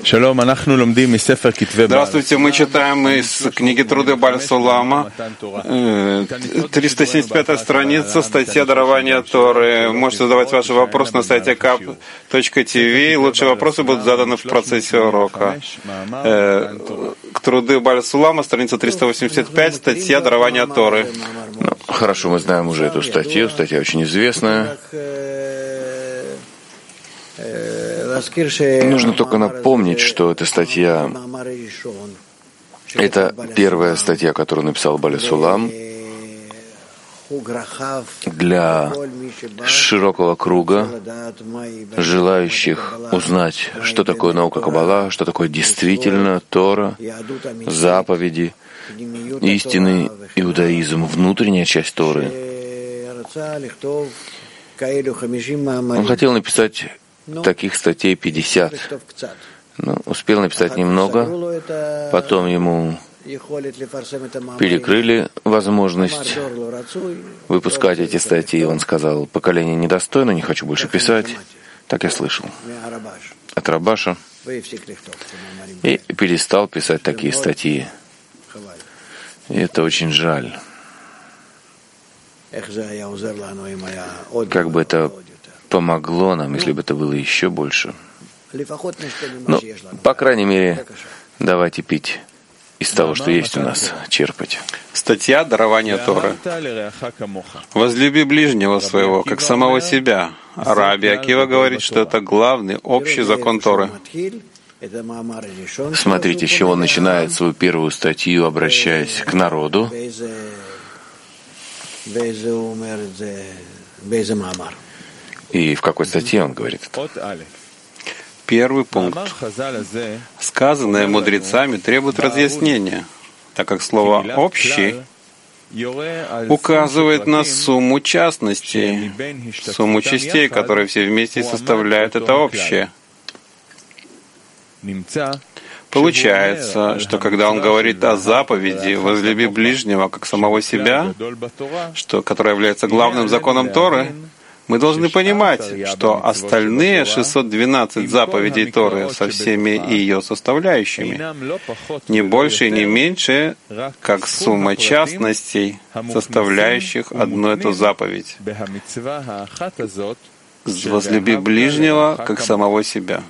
Здравствуйте, мы читаем из книги Труды Баль Сулама, 375 страница, статья «Дарование Торы». Можете задавать ваши вопросы на сайте kap.tv. Лучшие вопросы будут заданы в процессе урока. Труды Баль Сулама, страница 385, статья «Дарование Торы». Ну, хорошо, мы знаем уже эту статью, статья очень известная. Нужно только напомнить, что эта статья — это первая статья, которую написал Баль Сулам для широкого круга желающих узнать, что такое наука Каббала, что такое действительно Тора, заповеди, истинный иудаизм, внутренняя часть Торы. Он хотел написать таких статей 50. Но успел написать немного, потом ему перекрыли возможность выпускать эти статьи. Он сказал: поколение недостойно, не хочу больше писать. Так я слышал от Рабаша. И перестал писать такие статьи. И это очень жаль. Как бы это помогло нам, если бы это было еще больше. Ну, по крайней мере, давайте пить из того, что есть у нас, черпать. Статья «Дарование Торы». «Возлюби ближнего своего, как самого себя». Раби Акива говорит, что это главный общий закон Торы. Смотрите, с чего он начинает свою первую статью, обращаясь к народу. И в какой статье он говорит это? Первый пункт. Сказанное мудрецами требует разъяснения, так как слово «общий» указывает на сумму частностей, сумму частей, которые все вместе составляют это общее. Получается, что когда он говорит о заповеди «возлюби ближнего, как самого себя», которая является главным законом Торы, мы должны понимать, что остальные 612 заповедей Торы со всеми ее составляющими не больше и не меньше, как сумма частностей, составляющих одну эту заповедь. «Возлюби ближнего, как самого себя».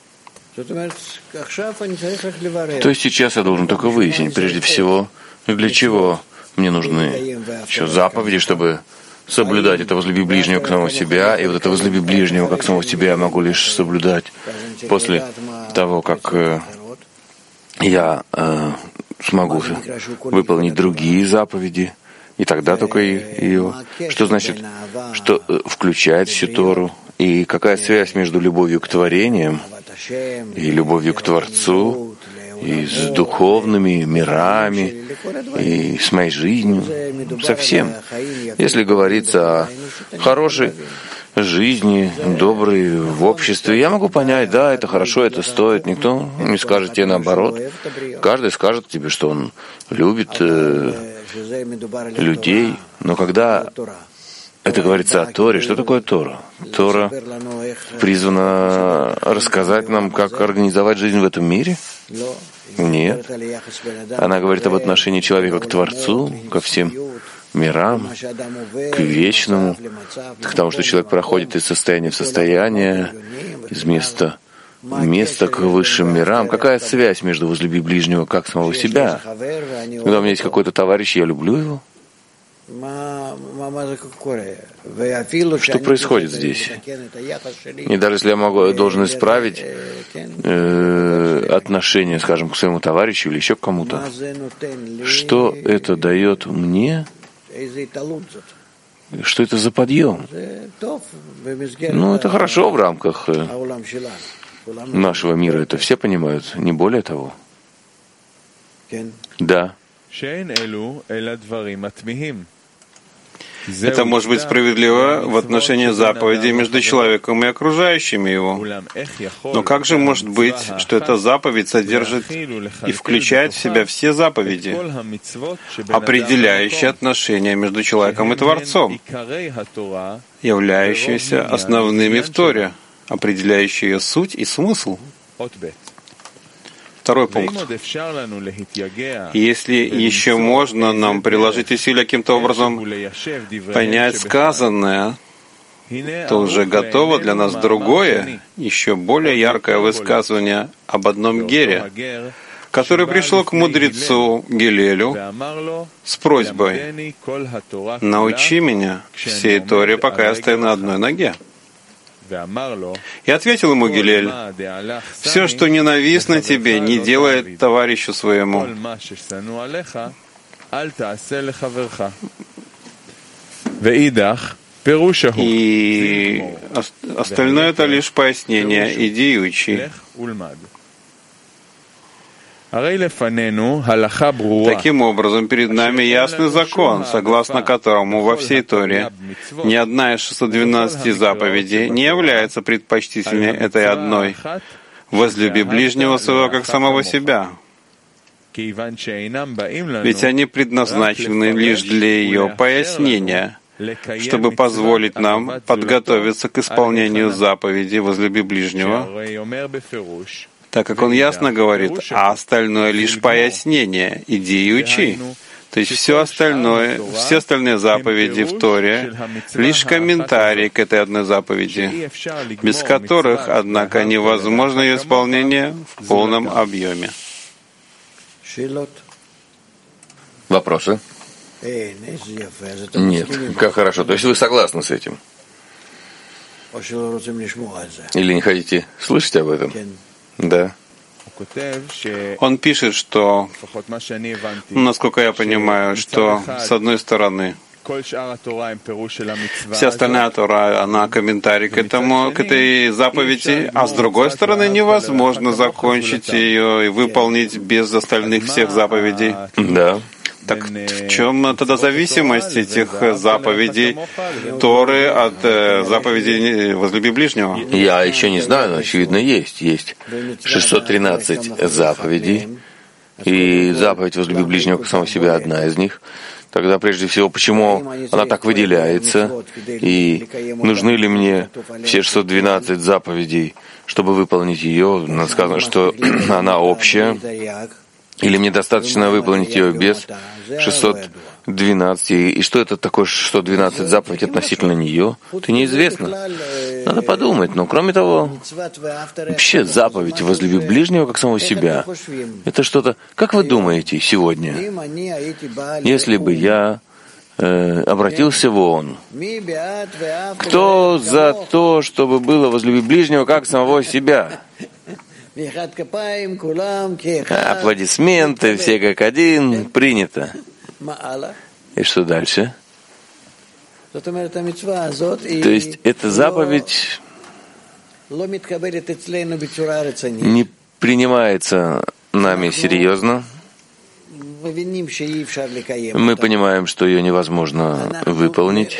То есть сейчас я должен только выяснить, прежде всего, для чего мне нужны еще заповеди, чтобы соблюдать это «возлюби ближнего как самого себя», и вот это «возлюби ближнего как самого себя» я могу лишь соблюдать после того, как я смогу выполнить другие заповеди, и тогда только ее. Что значит, что включает всю Тору, и какая связь между любовью к творениям и любовью к Творцу, и с духовными мирами, и с моей жизнью, со всем. Если говорится о хорошей жизни, доброй в обществе, я могу понять, да, это хорошо, это стоит. Никто не скажет тебе наоборот. Каждый скажет тебе, что он любит людей. Но когда это говорится о Торе, что такое Тора? Тора призвана рассказать нам, как организовать жизнь в этом мире? Нет. Она говорит об отношении человека к Творцу, ко всем мирам, к вечному, к тому, что человек проходит из состояния в состояние, из места в место к высшим мирам. Какая связь между «возлюби ближнего как самого себя»? Когда у меня есть какой-то товарищ, я люблю его. Что происходит здесь? И даже если я должен исправить отношение, скажем, к своему товарищу или еще к кому-то, что это дает мне? Что это за подъем? Ну, это хорошо в рамках нашего мира. Это все понимают, не более того. Да. Это может быть справедливо в отношении заповедей между человеком и окружающими его. Но как же может быть, что эта заповедь содержит и включает в себя все заповеди, определяющие отношения между человеком и Творцом, являющиеся основными в Торе, определяющие ее суть и смысл? Второй пункт. Если еще можно нам приложить усилия каким-то образом понять сказанное, то уже готово для нас другое, еще более яркое высказывание об одном гере, который пришел к мудрецу Гилелю с просьбой: «Научи меня всей Торе, пока я стою на одной ноге». И ответил ему Гилель: «Все, что ненавистно тебе, не делай товарищу своему». И остальное — это лишь пояснение. Иди и учи. Таким образом, перед нами ясный закон, согласно которому во всей Торе ни одна из 612 заповедей не является предпочтительнее этой одной: «Возлюби ближнего своего, как самого себя». Ведь они предназначены лишь для ее пояснения, чтобы позволить нам подготовиться к исполнению заповеди «Возлюби ближнего», так как он ясно говорит, а остальное лишь пояснение: «Иди и учи». То есть все остальные заповеди в Торе — лишь комментарий к этой одной заповеди, без которых, однако, невозможно ее исполнение в полном объеме. Вопросы? Нет. Как хорошо. То есть вы согласны с этим? Или не хотите слышать об этом? Да. Он пишет, что, насколько я понимаю, что, с одной стороны, вся остальная Тора, она комментарий к этой заповеди, а с другой стороны, невозможно закончить ее и выполнить без остальных всех заповедей. Да. Так в чем тогда зависимость этих заповедей Торы от заповедей «Возлюби ближнего»? Я еще не знаю, но очевидно есть. Есть 613 заповедей, и заповедь «Возлюби ближнего как самого себя» одна из них. Тогда, прежде всего, почему она так выделяется, и нужны ли мне все 612 заповедей, чтобы выполнить ее? Нам сказано, что она общая. Или мне достаточно выполнить ее без 612? И что это такое 612 заповедей относительно нее? Это неизвестно. Надо подумать. Но кроме того, вообще заповедь «Возлюби ближнего как самого себя» — это что-то... Как вы думаете сегодня, если бы я обратился в ООН, кто за то, чтобы было «Возлюби ближнего как самого себя»? Аплодисменты, все как один, принято. И что дальше? То есть эта заповедь не принимается нами серьезно. Мы понимаем, что ее невозможно выполнить.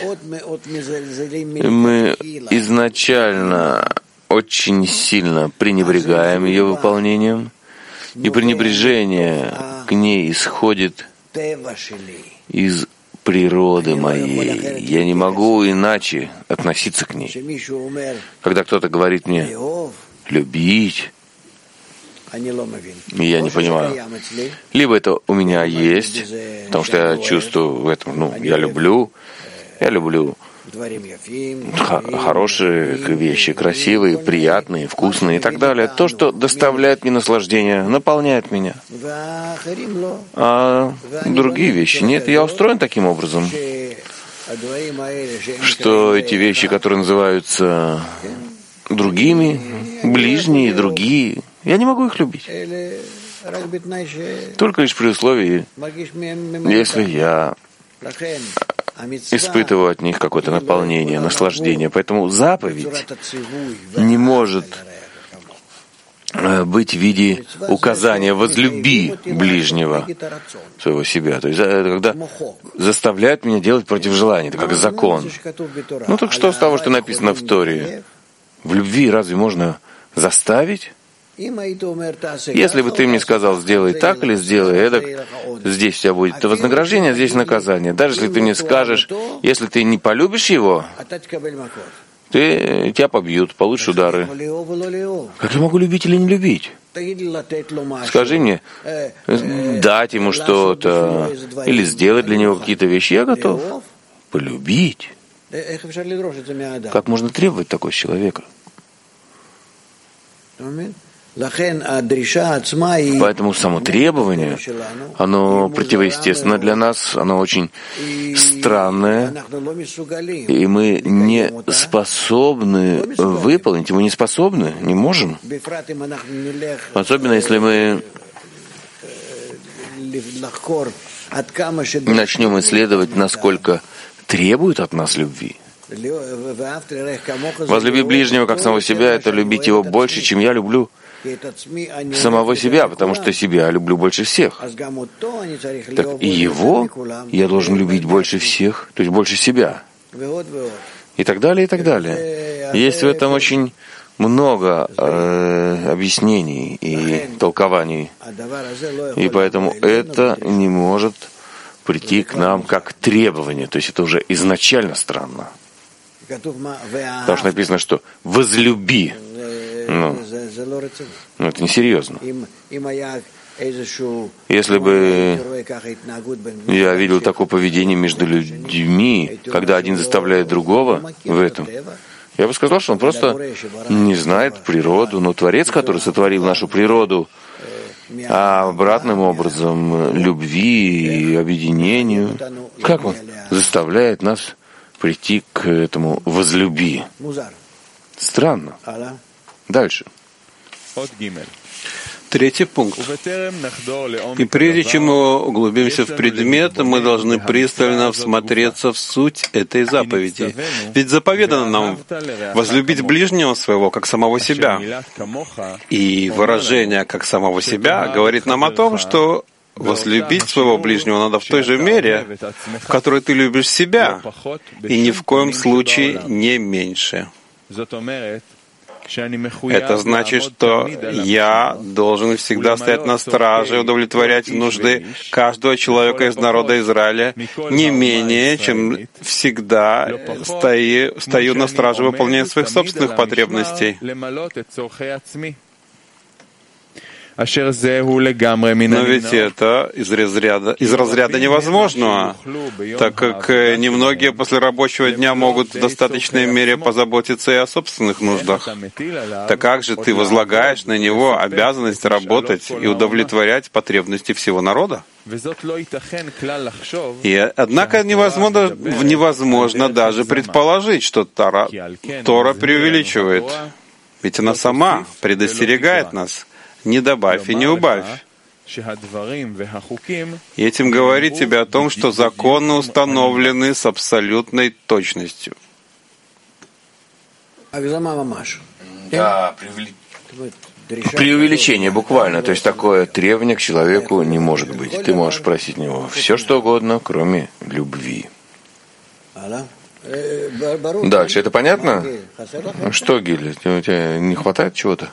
Мы изначально очень сильно пренебрегаем ее выполнением, и пренебрежение к ней исходит из природы моей. Я не могу иначе относиться к ней. Когда кто-то говорит мне «любить», я не понимаю. Либо это у меня есть, потому что я чувствую в этом, я люблю хорошие вещи, красивые, приятные, вкусные и так далее. То, что доставляет мне наслаждение, наполняет меня. А другие вещи нет. Я устроен таким образом, что эти вещи, которые называются другими, ближние, другие, я не могу их любить. Только лишь при условии, если я испытываю от них какое-то наполнение, наслаждение. Поэтому заповедь не может быть в виде указания «возлюби ближнего своего себя». То есть это когда заставляет меня делать против желания. Это как закон. Так что с того, что написано в Торе? В любви разве можно заставить? Если бы ты мне сказал, сделай так или сделай эдак, здесь у тебя будет вознаграждение, а здесь наказание. Даже если ты мне скажешь, если ты не полюбишь его, тебя побьют, получишь удары. Как я могу любить или не любить? Скажи мне, дать ему что-то или сделать для него какие-то вещи, я готов. Полюбить. Как можно требовать такого человека? Поэтому само требование, оно противоестественно для нас, оно очень странное, и мы не способны выполнить, мы не способны, не можем. Особенно если мы начнем исследовать, насколько требует от нас любви. Возлюби ближнего как самого себя — это любить его больше, чем я люблю самого себя, потому что себя люблю больше всех. Так и его я должен любить больше всех, то есть больше себя. И так далее, и так далее. Есть в этом очень много объяснений и толкований. И поэтому это не может прийти к нам как требование. То есть это уже изначально странно. Потому что написано, что «возлюби». Ну, это несерьезно. Если бы я видел такое поведение между людьми, когда один заставляет другого в этом, я бы сказал, что он просто не знает природу. Но Творец, который сотворил нашу природу, а обратным образом любви и объединению, как он заставляет нас прийти к этому «возлюби». Странно. Дальше. Третий пункт. И прежде чем мы углубимся в предмет, мы должны пристально всмотреться в суть этой заповеди. Ведь заповедано нам возлюбить ближнего своего, как самого себя. И выражение «как самого себя» говорит нам о том, что возлюбить своего ближнего надо в той же мере, в которой ты любишь себя, и ни в коем случае не меньше. Это значит, что я должен всегда стоять на страже и удовлетворять нужды каждого человека из народа Израиля не менее, чем всегда стою на страже выполнения своих собственных потребностей. Но ведь это из разряда невозможного, так как немногие после рабочего дня могут в достаточной мере позаботиться и о собственных нуждах. Так как же ты возлагаешь на него обязанность работать и удовлетворять потребности всего народа? И, однако невозможно даже предположить, что Тора преувеличивает, ведь она сама предостерегает нас. Не добавь и не убавь. И этим говорит тебе о том, что законы установлены с абсолютной точностью. Да, преувеличение буквально. То есть такое требование к человеку не может быть. Ты можешь просить у него все, что угодно, кроме любви. Дальше. Это понятно? Что, Гиль, у тебя не хватает чего-то?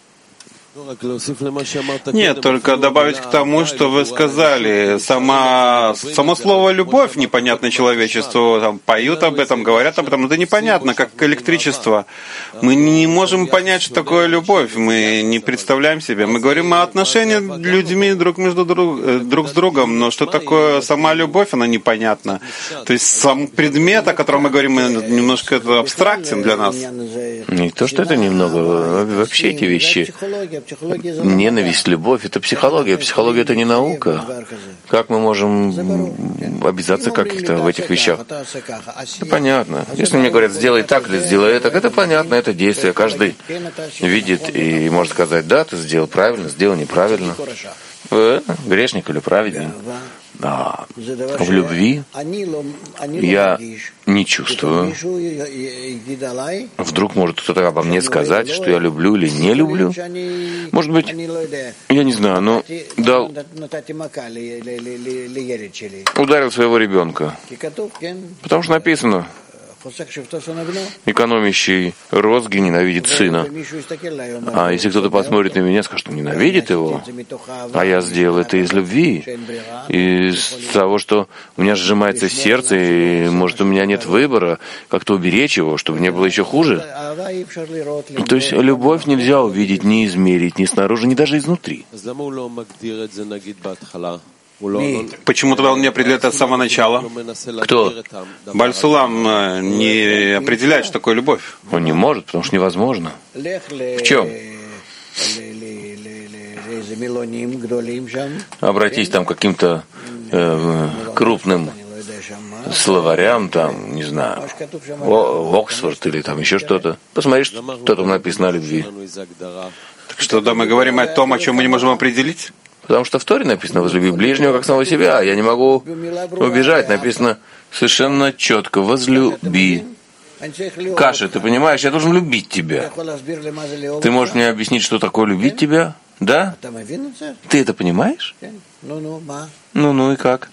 Нет, только добавить к тому, что вы сказали. Само слово «любовь» непонятно человечеству. Там поют об этом, говорят об этом. Это непонятно, как электричество. Мы не можем понять, что такое любовь. Мы не представляем себе. Мы говорим о отношениях людьми друг с другом, но что такое сама любовь, она непонятна. То есть сам предмет, о котором мы говорим, немножко это абстрактен для нас. Не то, что это немного, вообще эти вещи. Ненависть, любовь — это психология. Психология — это не наука. Как мы можем обязаться как-то в этих вещах? Это понятно. Если мне говорят, сделай так или сделай это понятно, это действие. Каждый видит и может сказать, да, ты сделал правильно, сделал неправильно. Грешник или праведник. А в любви я не чувствую. Вдруг может кто-то обо мне сказать, что я люблю или не люблю. Может быть, я не знаю, но ударил своего ребенка. Потому что написано, Экономящий розги ненавидит сына. А если кто-то посмотрит на меня и скажет, что ненавидит его, а я сделал это из любви, из того, что у меня сжимается сердце, и, может, у меня нет выбора, как-то уберечь его, чтобы не было еще хуже. То есть любовь нельзя увидеть, не измерить, ни снаружи, ни даже изнутри. Почему тогда он не определяет это с самого начала? Кто? Бааль Сулам не определяет, что такое любовь. Он не может, потому что невозможно. В чем? Обратись там к каким-то крупным словарям, там, не знаю, Оксфорд или там еще что-то. Посмотри, что там написано о любви. Так что да, мы говорим о том, о чем мы не можем определить. Потому что в Торе написано «возлюби ближнего, как самого себя». Я не могу убежать. Написано совершенно четко «возлюби». Каша, ты понимаешь, я должен любить тебя. Ты можешь мне объяснить, что такое любить тебя? Да? Ты это понимаешь? Ну и как?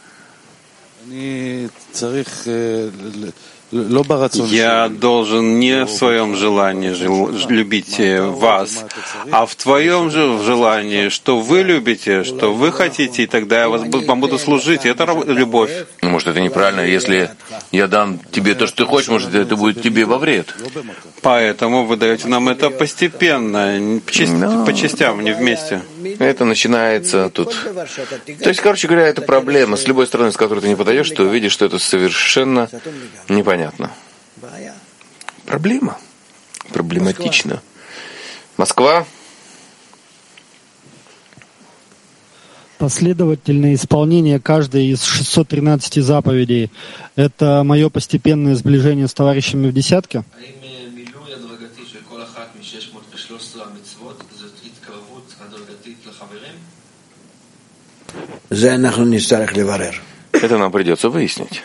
Я должен не в своем желании любить вас, а в твоем же желании, что вы любите, что вы хотите, и тогда я вам буду служить. И это любовь. Ну, может, это неправильно. Если я дам тебе то, что ты хочешь, может, это будет тебе во вред. Поэтому вы даете нам это постепенно, по частям, не вместе. Это начинается тут. То есть, короче говоря, это проблема. С любой стороны, с которой ты не подаешь, ты увидишь, что это совершенно непонятно. Проблема. Проблематично. Москва. Последовательное исполнение каждой из 613 заповедей – это мое постепенное сближение с товарищами в десятке? Это нам придется выяснить.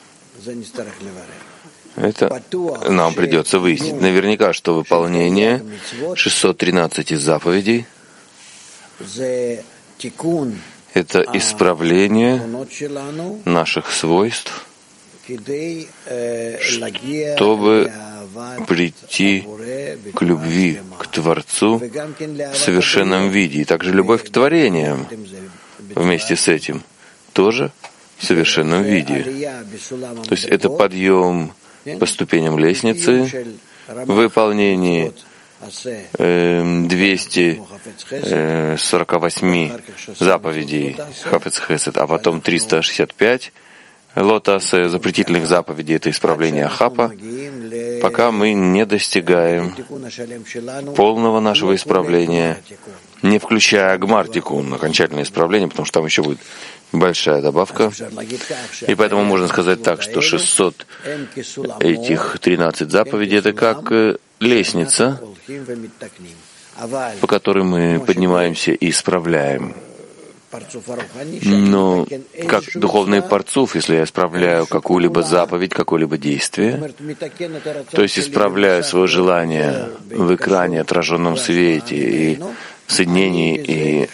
Это нам придется выяснить. Наверняка, что выполнение 613 заповедей — это исправление наших свойств, чтобы прийти к любви к Творцу в совершенном виде. И также любовь к творениям вместе с этим тоже в совершенном виде. То есть это подъем по ступеням лестницы, выполнение 248 заповедей Хафец Хесед, а потом 365 лотасе запретительных заповедей, это исправление Ахапа, пока мы не достигаем полного нашего исправления, не включая Гмар-Тикун, окончательное исправление, потому что там еще будет большая добавка. И поэтому можно сказать так, что 600 этих 13 заповедей — это как лестница, по которой мы поднимаемся и исправляем. Но как духовный парцуф, если я исправляю какую-либо заповедь, какое-либо действие, то есть исправляю свое желание в экране, отраженном свете, и в соединении, и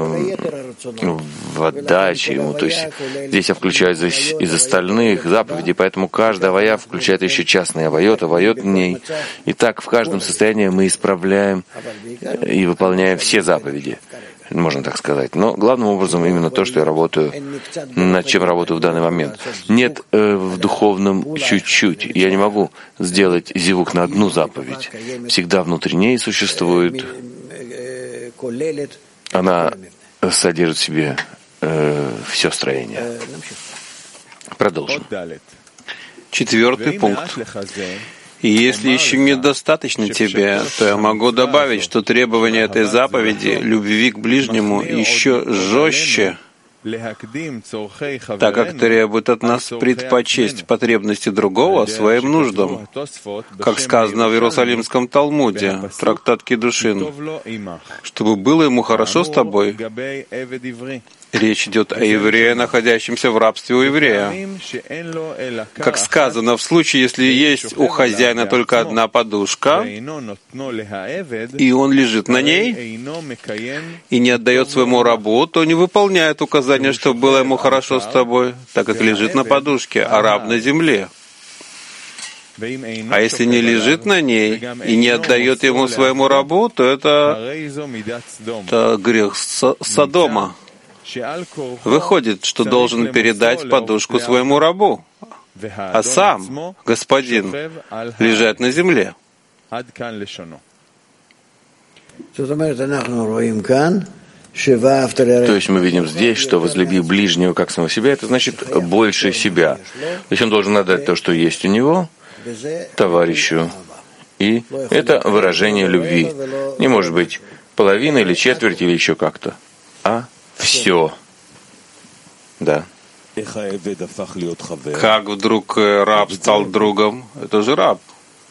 в отдаче ему. То есть здесь я включаю из остальных заповедей, поэтому каждая авая включает еще частные авайот в ней. И так в каждом состоянии мы исправляем и выполняем все заповеди. Можно так сказать. Но главным образом именно то, что я работаю, над чем работаю в данный момент. Нет в духовном чуть-чуть. Я не могу сделать зивук на одну заповедь. Всегда внутри ней существует. Она содержит в себе все строение. Продолжим. 4 пункт. И если еще недостаточно тебе, то я могу добавить, что требование этой заповеди, любви к ближнему, еще жестче, так как требует от нас предпочесть потребности другого своим нуждам, как сказано в Иерусалимском Талмуде, трактат Кидушин, чтобы было ему хорошо с тобой. Речь идет о еврее, находящемся в рабстве у еврея. Как сказано, в случае, если есть у хозяина только одна подушка, и он лежит на ней, и не отдает своему рабу, то не выполняет указания, чтобы было ему хорошо с тобой, так как лежит на подушке, а раб на земле. А если не лежит на ней и не отдает ему своему рабу, то это грех Содома. Выходит, что должен передать подушку своему рабу, а сам, господин, лежать на земле. То есть мы видим здесь, что возлюби ближнего как самого себя, это значит больше себя. То есть он должен отдать то, что есть у него, товарищу. И это выражение любви. Не может быть половина или четверть или еще как-то, а все. Да. Как вдруг раб стал другом? Это же раб.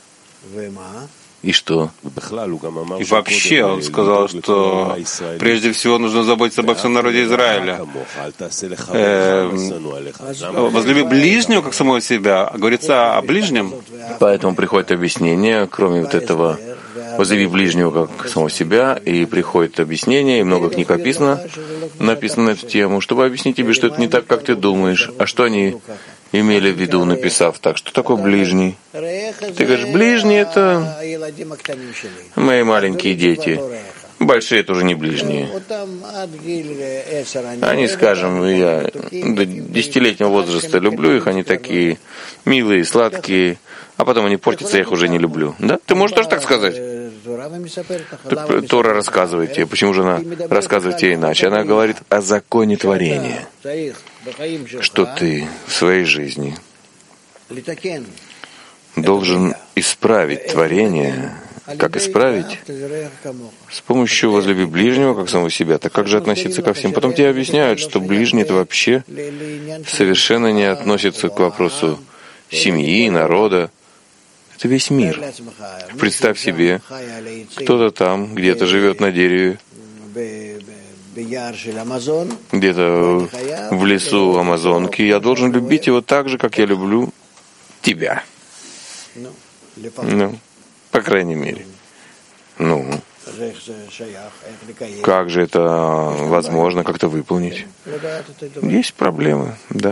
И что? И вообще он сказал, что прежде всего нужно заботиться обо всем народе Израиля. Возлюби ближнего, как самого себя. Говорится о ближнем. Поэтому приходит объяснение, кроме вот этого «возлюби ближнего, как самого себя», и приходит объяснение, и много книг написано на эту тему, чтобы объяснить тебе, что это не так, как ты думаешь, а что они имели в виду, написав так. Что такое ближний? Ты говоришь, ближний — это мои маленькие дети. Большие — это уже не ближние. Они, скажем, я до 10-летнего возраста люблю их, они такие милые, сладкие, а потом они портятся, я их уже не люблю. Да? Ты можешь тоже так сказать? Тора рассказывает тебе. Почему же она рассказывает тебе иначе? Она говорит о законе творения, что ты в своей жизни должен исправить творение. Как исправить? С помощью возлюби ближнего, как самого себя. Так как же относиться ко всем? Потом тебе объясняют, что ближний — это вообще совершенно не относится к вопросу семьи, народа. Это весь мир. Представь себе, кто-то там где-то живет на дереве, где-то в лесу Амазонки. Я должен любить его так же, как я люблю тебя. Ну, по крайней мере. Ну, как же это возможно как-то выполнить? Есть проблемы, да.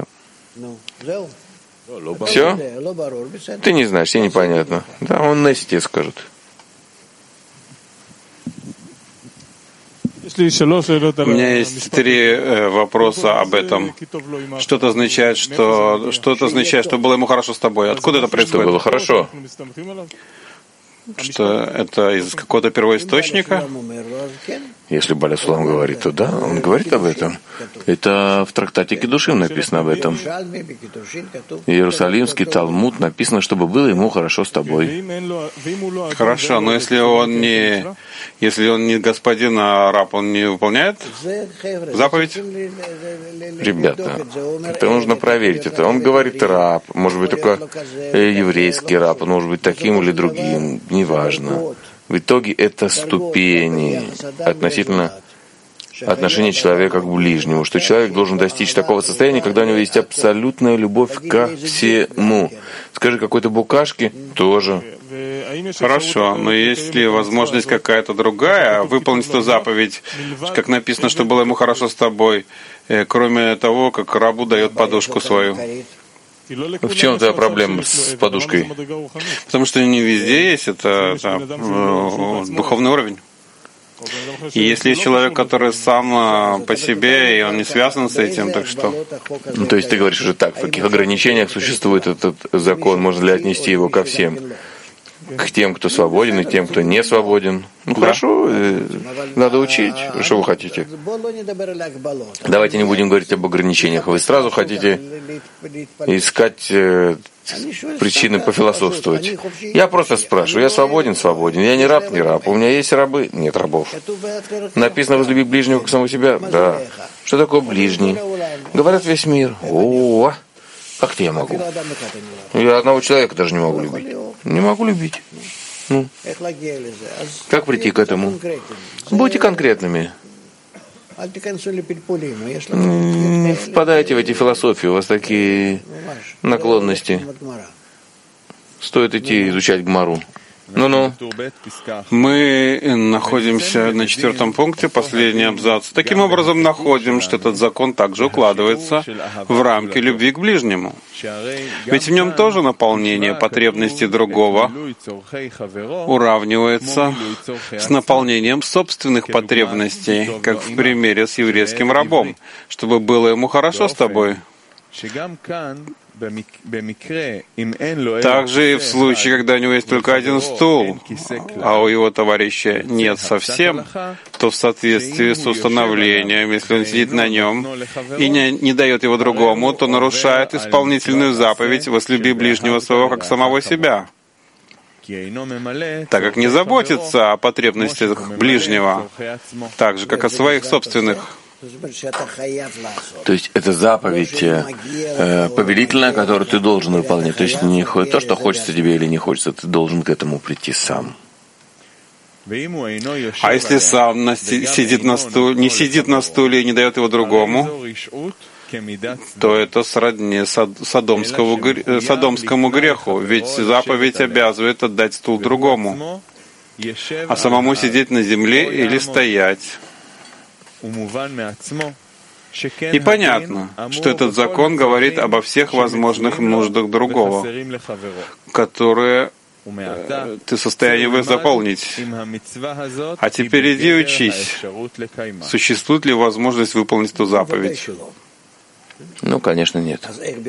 Все? Ты не знаешь, тебе непонятно. Да, он Несси тебе скажет. У меня есть 3 вопроса об этом. Что это означает, что было ему хорошо с тобой? Откуда это происходит? Что было хорошо? Что это из какого-то первоисточника? Если Баля Сулам говорит, то да, он говорит об этом. Это в трактате Кидушим написано об этом. Иерусалимский Талмуд написано, чтобы было ему хорошо с тобой. Хорошо, но если он не господин, а раб, он не выполняет заповедь? Ребята, это нужно проверить. Это он говорит раб, может быть только еврейский раб, он может быть таким или другим, неважно. В итоге это ступени относительно отношения человека к ближнему, что человек должен достичь такого состояния, когда у него есть абсолютная любовь ко всему. Скажи, какой-то букашке тоже. Хорошо, но есть ли возможность какая-то другая выполнить эту заповедь, как написано, что было ему хорошо с тобой, кроме того, как рабу дает подушку свою? В чем твоя проблема с подушкой? Потому что не везде есть это духовный уровень. И если есть человек, который сам по себе, и он не связан с этим, так что... Ну, то есть ты говоришь уже так, в каких ограничениях существует этот закон, можно ли отнести его ко всем? К тем, кто свободен, и тем, кто не свободен. Ну, хорошо, надо учить. Что вы хотите? Давайте не будем говорить об ограничениях. Вы сразу хотите искать причины пофилософствовать. Я просто спрашиваю, я свободен? Свободен. Я не раб? Не раб. У меня есть рабы? Нет рабов. Написано «возлюби ближнего как самого себя»? Да. Что такое ближний? Говорят весь мир. О, как-то я могу. Я одного человека даже не могу любить. Не могу любить. Ну, как прийти к этому? Будьте конкретными. Не впадайте в эти философии, у вас такие наклонности. Стоит идти изучать Гмару. Ну-ну. Мы находимся на 4 пункте, последний абзац. Таким образом, находим, что этот закон также укладывается в рамки любви к ближнему. Ведь в нем тоже наполнение потребностей другого уравнивается с наполнением собственных потребностей, как в примере с еврейским рабом, чтобы было ему хорошо с тобой. Также и в случае, когда у него есть только один стул, а у его товарища нет совсем, то в соответствии с установлением, если он сидит на нем и не дает его другому, то нарушает исполнительную заповедь «возлюби ближнего своего, как самого себя», так как не заботится о потребностях ближнего, так же, как о своих собственных. То есть это заповедь повелительная, которую ты должен выполнять. То есть не то, что хочется тебе или не хочется, ты должен к этому прийти сам. А если сам не сидит на стуле и не дает его другому, то это сродни содомскому греху, ведь заповедь обязывает отдать стул другому, а самому сидеть на земле или стоять. И понятно, что этот закон говорит обо всех возможных нуждах другого, которые ты в состоянии заполнить. А теперь иди учись, существует ли возможность выполнить эту заповедь. Ну, конечно, нет.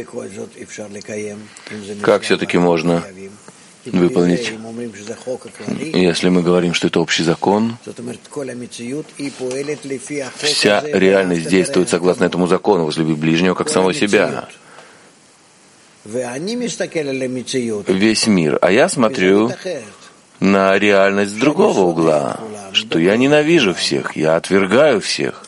Как все-таки можно выполнить, если мы говорим, что это общий закон? Вся реальность действует согласно этому закону, возлюби ближнего как самого себя. Весь мир. А я смотрю на реальность с другого угла, что я ненавижу всех, я отвергаю всех.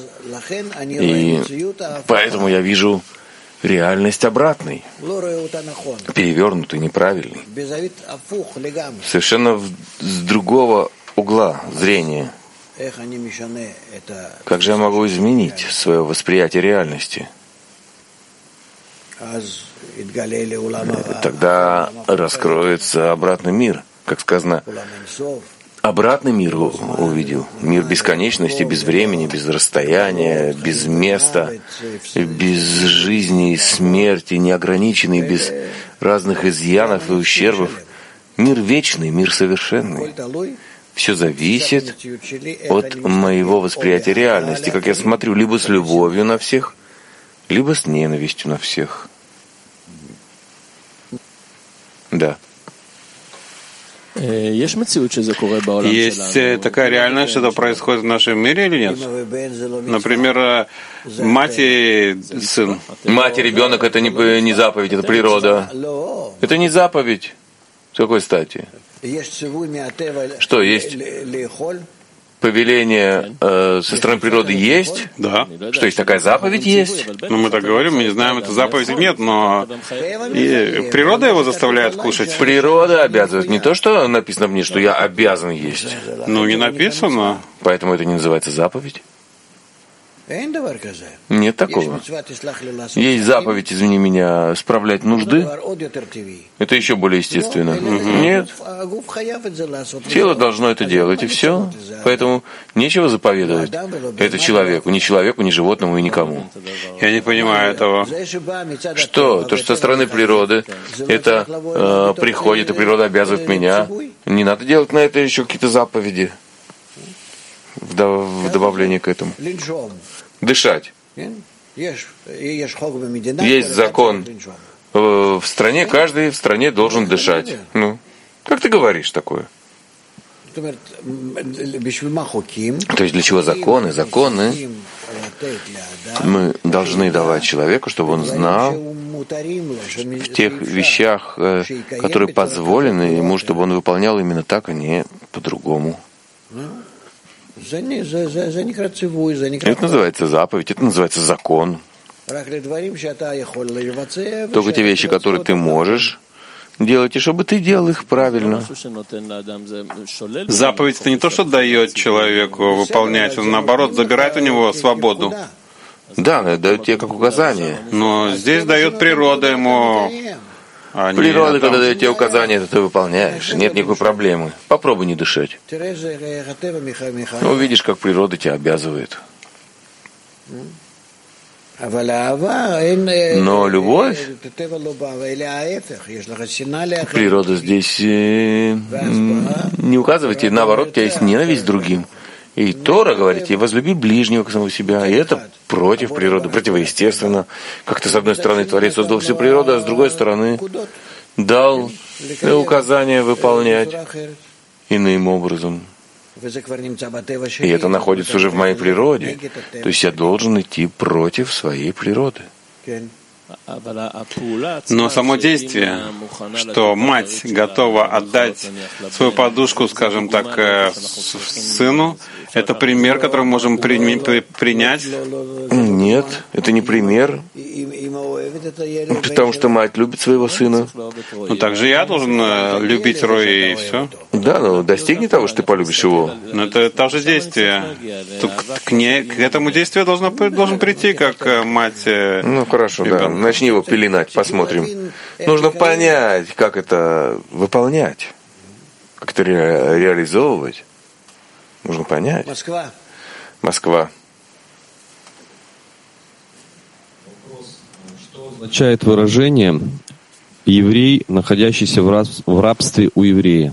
И поэтому я вижу реальность обратной, перевернутой, неправильной. Совершенно с другого угла зрения. Как же я могу изменить свое восприятие реальности? Тогда раскроется обратный мир. Как сказано, обратный мир увидел. Мир бесконечности, без времени, без расстояния, без места, без жизни и смерти, неограниченный, без разных изъянов и ущербов. Мир вечный, мир совершенный. Все зависит от моего восприятия реальности, как я смотрю либо с любовью на всех, либо с ненавистью на всех. Да. Есть такая реальность, что это происходит в нашем мире или нет? Например, мать и сын. Мать и ребенок — это не заповедь, это природа. Это не заповедь. С какой стати? Что, есть повеление со стороны природы есть? Да. Что, есть такая заповедь есть? Ну, мы так говорим, мы не знаем, это заповедь или нет, но и природа его заставляет кушать. Природа обязывает. Не то, что написано мне, что я обязан есть. Ну, не написано. Поэтому это не называется заповедь. Нет такого. Есть заповедь, извини меня, справлять нужды. Это еще более естественно. Нет. Тело должно это делать, и все. Поэтому нечего заповедовать. Это человеку, ни животному и никому. Я не понимаю этого. Что? То, что со стороны природы, это приходит, и природа обязывает меня. Не надо делать на это еще какие-то заповеди в добавлении к этому. Дышать. Есть закон в стране, каждый в стране должен дышать. Ну, как ты говоришь такое? То есть для чего законы? Законы мы должны давать человеку, чтобы он знал в тех вещах, которые позволены ему, чтобы он выполнял именно так, а не по-другому. Это называется заповедь, это называется закон. Только те вещи, которые ты можешь делать, и чтобы ты делал их правильно. Заповедь — это не то, что дает человеку выполнять, он, наоборот, забирает у него свободу. Да, дает тебе как указание. Но здесь дает природа ему Природа, когда дает тебе указания, то ты выполняешь. Нет никакой проблемы. Попробуй не дышать. Увидишь, как природа тебя обязывает. Но любовь, природа здесь не указывает тебе, наоборот, у тебя есть ненависть к другим. И Тора говорит тебе, возлюби ближнего к самому себя. И это против природы, противоестественно. Как-то с одной стороны Творец создал всю природу, а с другой стороны дал указания выполнять иным образом. И это находится уже в моей природе. То есть я должен идти против своей природы. Но само действие, что мать готова отдать свою подушку, скажем так, сыну, это пример, который мы можем принять? Нет, это не пример, потому что мать любит своего сына. Ну также я должен любить Рои, и все. Да, но достигни того, что ты полюбишь его. Но это то же действие. К этому действию должен прийти, как мать. Ну хорошо, да. Начни его пеленать, посмотрим. Нужно понять, как это выполнять, как это реализовывать. Нужно понять. Москва. Что означает выражение «еврей, находящийся в рабстве у еврея»?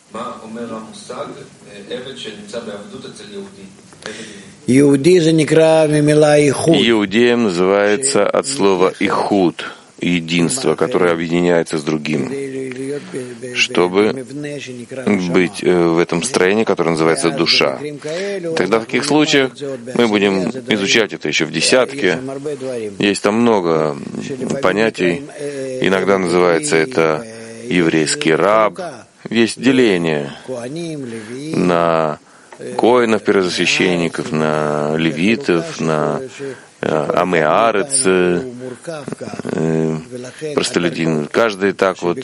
Иудеем называется от слова «ихуд», единство, которое объединяется с другим, чтобы быть в этом строении, которое называется душа. Тогда в таких случаях мы будем изучать это еще в десятке. Есть там много понятий. Иногда называется это еврейский раб. Есть деление на коинов, первосвященников, на левитов, на амеарец, простолюдин. Каждый так вот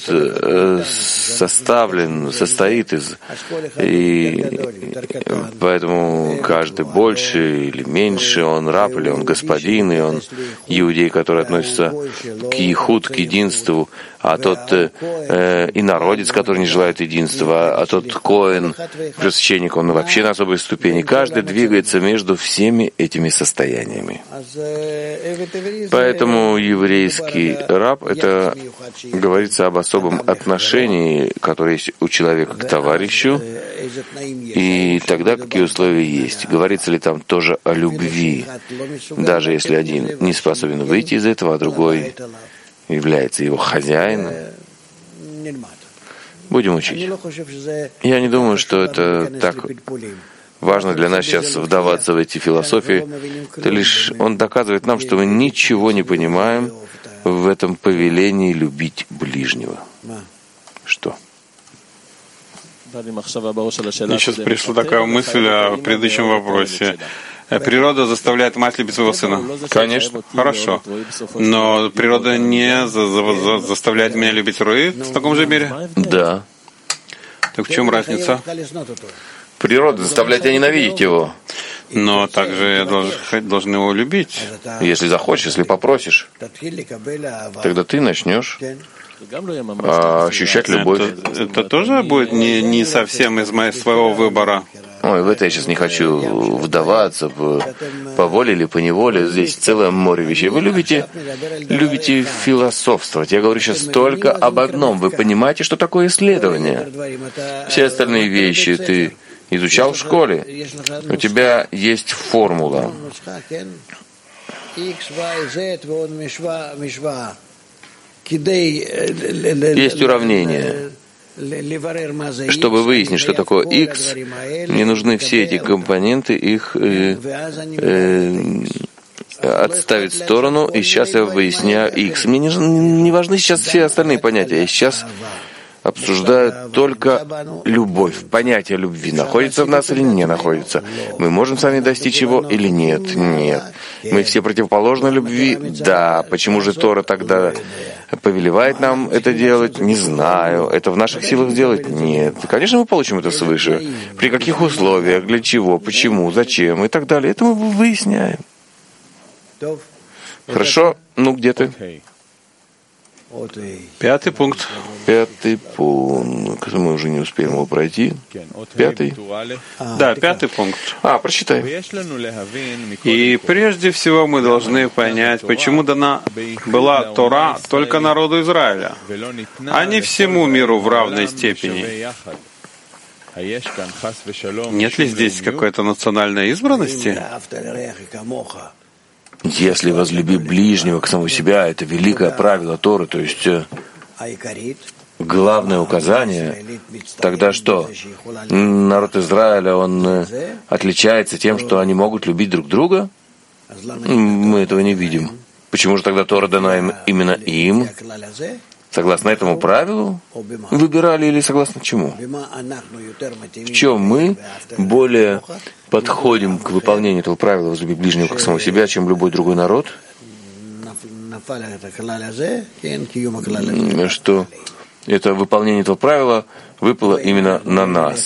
состоит из... И поэтому каждый больше или меньше, он раб или он господин, и он иудей, который относится к ихуд, к единству, а тот инородец, который не желает единства, а тот коэн, первосвященник, он вообще на особой ступени. Каждый двигается между всеми этими состояниями. Поэтому еврейский раб — это говорится об особом отношении, которое есть у человека к товарищу, и тогда какие условия есть. Говорится ли там тоже о любви, даже если один не способен выйти из этого, а другой является его хозяином. Будем учить. Я не думаю, что это так важно для нас сейчас вдаваться в эти философии. Это лишь он доказывает нам, что мы ничего не понимаем в этом повелении любить ближнего. Что? Мне сейчас пришла такая мысль о предыдущем вопросе. Природа заставляет мать любить своего сына. Конечно. Хорошо. Но природа не заставляет меня любить Руи в таком же мере? Да. Так в чем разница? Природа заставляет тебя ненавидеть его. Но также я должен его любить. Если захочешь, если попросишь, тогда ты начнешь ощущать любовь. Это тоже будет не совсем из своего выбора. Ой, в это я сейчас не хочу вдаваться, по воле или по неволе. Здесь целое море вещей. Вы любите философствовать. Я говорю сейчас только об одном. Вы понимаете, что такое исследование? Все остальные вещи ты изучал в школе. У тебя есть формула. Есть уравнение. Чтобы выяснить, что такое x, мне нужны все эти компоненты, их отставить в сторону, и сейчас я выясняю x. Мне не важны сейчас все остальные понятия. Я сейчас обсуждаю только любовь. Понятие любви находится в нас или не находится. Мы можем с вами достичь его или нет? Нет. Мы все противоположны любви? Да. Почему же Тора тогда повелевает нам это делать? Не знаю. Это в наших силах сделать? Нет. Конечно, мы получим это свыше. При каких условиях? Для чего? Почему? Зачем? И так далее. Это мы выясняем. Хорошо? Ну, где ты? Пятый пункт. Пятый пункт. Мы уже не успеем его пройти. Пятый? Да, пятый пункт. Прочитай. И прежде всего мы должны понять, почему дана была Тора только народу Израиля, а не всему миру в равной степени. Нет ли здесь какой-то национальной избранности? Если возлюби ближнего к самому себя, это великое правило Торы, то есть главное указание, тогда что? Народ Израиля, он отличается тем, что они могут любить друг друга? Мы этого не видим. Почему же тогда Тора дана именно им? Согласно этому правилу выбирали или согласно чему? В чем мы более подходим к выполнению этого правила возлюби ближнего как самого себя, чем любой другой народ? Что это выполнение этого правила выпало именно на нас.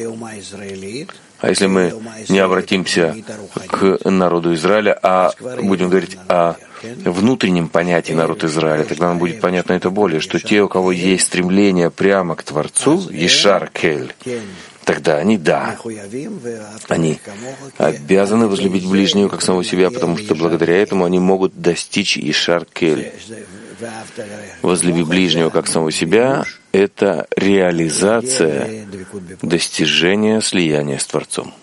А если мы не обратимся к народу Израиля, а будем говорить о внутреннем понятии народ Израиля, тогда нам будет понятно это более, что те, у кого есть стремление прямо к Творцу, Ешар Кель, тогда они, да, они обязаны возлюбить ближнего как самого себя, потому что благодаря этому они могут достичь Ешар Кель. Возлюби ближнего как самого себя — это реализация достижения слияния с Творцом.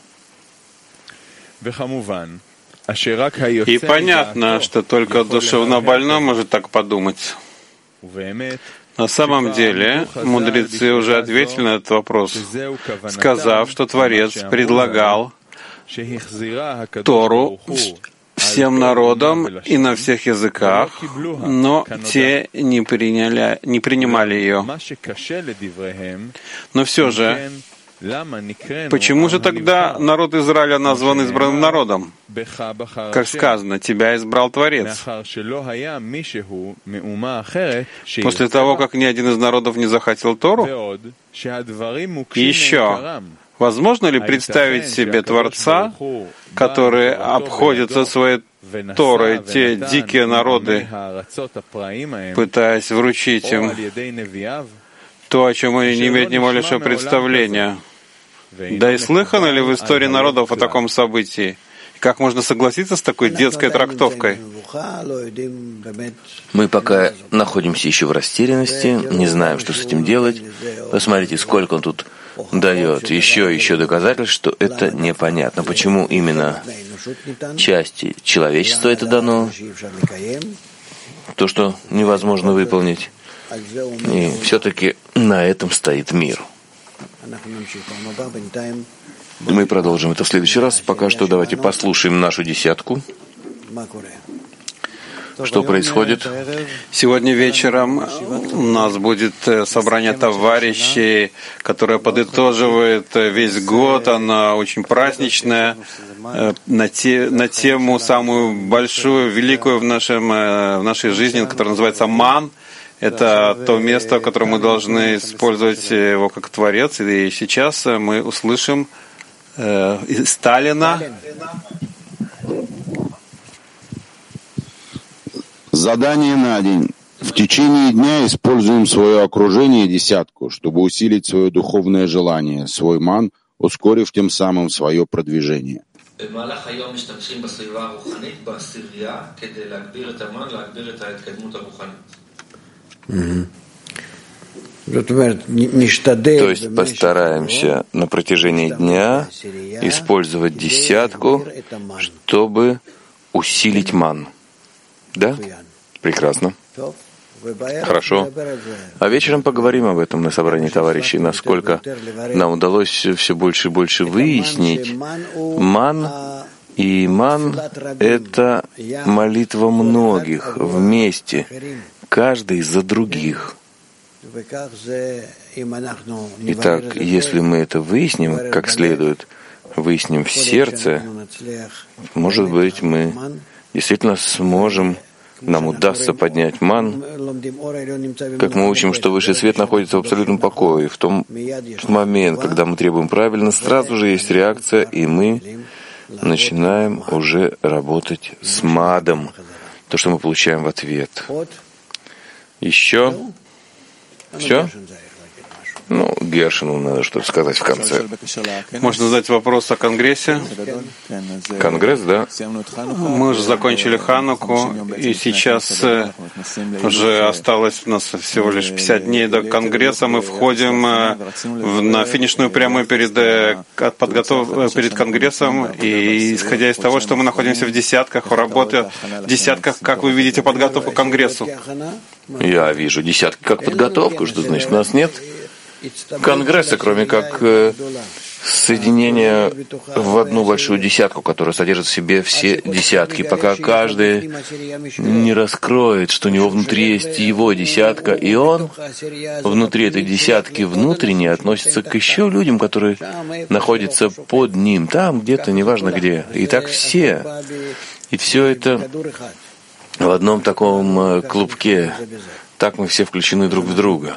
И понятно, что только душевно больной может так подумать. На самом деле, мудрецы уже ответили на этот вопрос, сказав, что Творец предлагал Тору всем народам и на всех языках, но те не принимали ее. Но все же, почему же тогда народ Израиля назван избранным народом? Как сказано, тебя избрал Творец. После того, как ни один из народов не захотел Тору? И еще, возможно ли представить себе Творца, который обходится своей Торой те дикие народы, пытаясь вручить им то, о чем они не имеют ни малейшего представления? Да и слыхано ли в истории народов о таком событии? Как можно согласиться с такой детской трактовкой? Мы пока находимся еще в растерянности, не знаем, что с этим делать. Посмотрите, сколько он тут дает. Еще доказательств, что это непонятно. Почему именно части человечества это дано? То, что невозможно выполнить. И все-таки на этом стоит мир. Мы продолжим это в следующий раз. Пока что давайте послушаем нашу десятку. Что происходит? Сегодня вечером у нас будет собрание товарищей, которое подытоживает весь год. Оно очень праздничное, на тему самую большую, великую в нашей жизни, которая называется «Ман». Это то место, в котором мы должны использовать его как Творец. И сейчас мы услышим Сталина. Задание на день. В течение дня используем свое окружение десятку, чтобы усилить свое духовное желание, свой ман, ускорив тем самым свое продвижение. То есть постараемся на протяжении дня использовать десятку, чтобы усилить ман. Да? Прекрасно. Хорошо. А вечером поговорим об этом на собрании товарищей, насколько нам удалось все больше и больше выяснить. Ман и ман — это молитва многих вместе, каждый за других. Итак, если мы это выясним как следует, выясним в сердце, может быть, мы действительно сможем, нам удастся поднять ман, как мы учим, что высший свет находится в абсолютном покое. В тот момент, когда мы требуем правильно, сразу же есть реакция, и мы начинаем уже работать с мадом, то, что мы получаем в ответ. Еще? Все? Ну, Гершину надо что-то сказать в конце. Можно задать вопрос о Конгрессе? Конгресс, да? Мы уже закончили Хануку, и сейчас уже осталось у нас всего лишь 50 дней до Конгресса. Мы входим на финишную прямую перед Конгрессом, и исходя из того, что мы находимся в десятках, работая в десятках, как вы видите подготовку к Конгрессу? Я вижу десятки как подготовку, что значит, нас нет Конгресса, кроме как соединение в одну большую десятку, которая содержит в себе все десятки, пока каждый не раскроет, что у него внутри есть его десятка, и он внутри этой десятки внутренне относится к еще людям, которые находятся под ним, там где-то, неважно где. И так все. И все это в одном таком клубке. Так мы все включены друг в друга.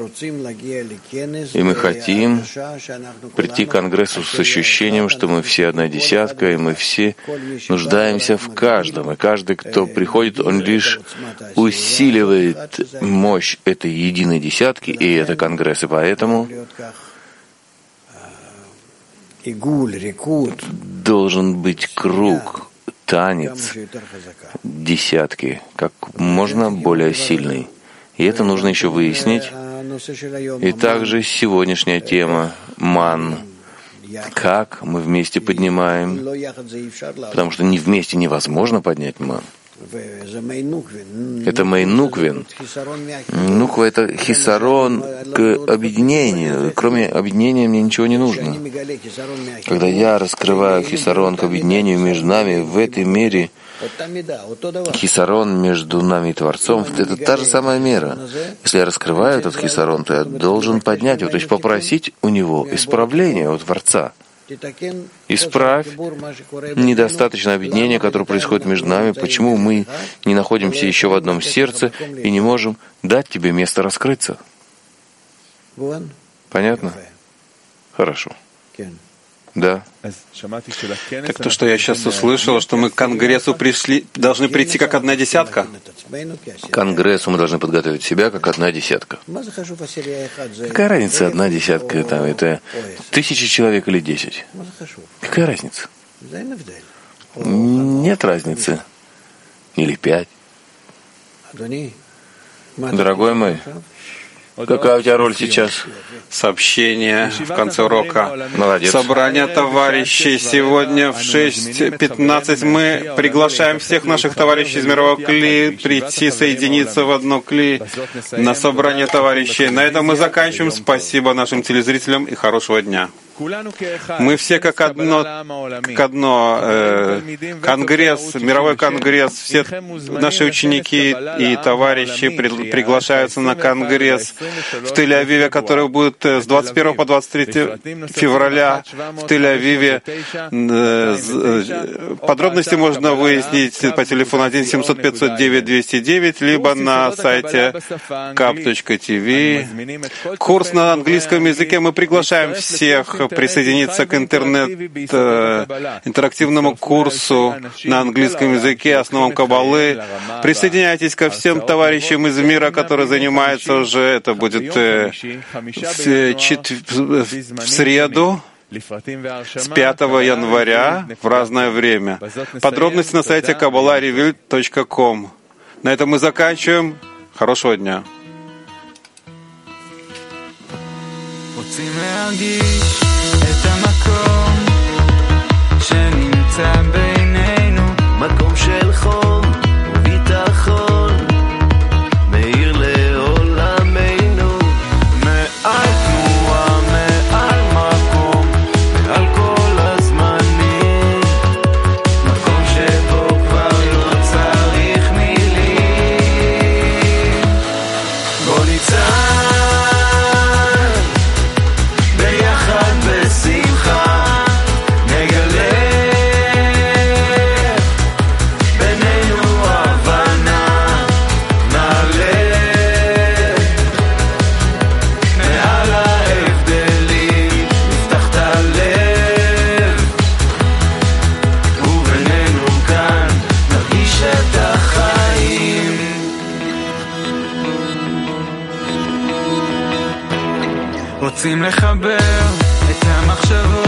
И мы хотим прийти к Конгрессу с ощущением, что мы все одна десятка, и мы все нуждаемся в каждом. И каждый, кто приходит, он лишь усиливает мощь этой единой десятки, и это Конгресс. И поэтому должен быть круг, танец десятки, как можно более сильный. И это нужно еще выяснить. И также сегодняшняя тема ман. Как мы вместе поднимаем? Потому что не вместе невозможно поднять ман. Это мейнуквин. Нуква — это хисарон к объединению. Кроме объединения мне ничего не нужно. Когда я раскрываю хисарон к объединению между нами, в этой мере хисарон между нами и Творцом — это та же самая мера. Если я раскрываю этот хисарон, то я должен поднять его, то есть попросить у него исправления у Творца. Исправь недостаточное объединение, которое происходит между нами, почему мы не находимся еще в одном сердце и не можем дать тебе место раскрыться. Понятно? Хорошо. Да. Так то, что я сейчас услышал, что мы к Конгрессу должны прийти как одна десятка? К Конгрессу мы должны подготовить себя как одна десятка. Какая разница, одна десятка, это 1000 человек или 10? Какая разница? Нет разницы. Или 5. Дорогой мой, какая у тебя роль сейчас? Сообщение в конце урока. Молодец. Собрание товарищей. Сегодня в 6:15 мы приглашаем всех наших товарищей из мирового кли прийти соединиться в одно кли на собрание товарищей. На этом мы заканчиваем. Спасибо нашим телезрителям и хорошего дня. Мы все как одно, Конгресс, мировой Конгресс, все наши ученики и товарищи приглашаются на Конгресс в Тель-Авиве, который будет с 21 по 23 февраля в Тель-Авиве. Подробности можно выяснить по телефону 1-700-509-209, либо на сайте kap.tv. Курс на английском языке. Мы приглашаем всех присоединиться к интерактивному курсу на английском языке, основам Каббалы. Присоединяйтесь ко всем товарищам из мира, которые занимаются уже. Это будет в среду, с 5 января в разное время. Подробности на сайте kabbalareview.com. На этом мы заканчиваем. Хорошего дня. את המקום שנמצא בינינו, מקום של חום וביטחון, מאיר לעולמנו, מעל תנועה, מעל מקום, מעל כל הזמנים, מקום שבו כבר לא צריך מילים. בוא ניצח בשמחה, נגלה רוצים לחבר את המחשבות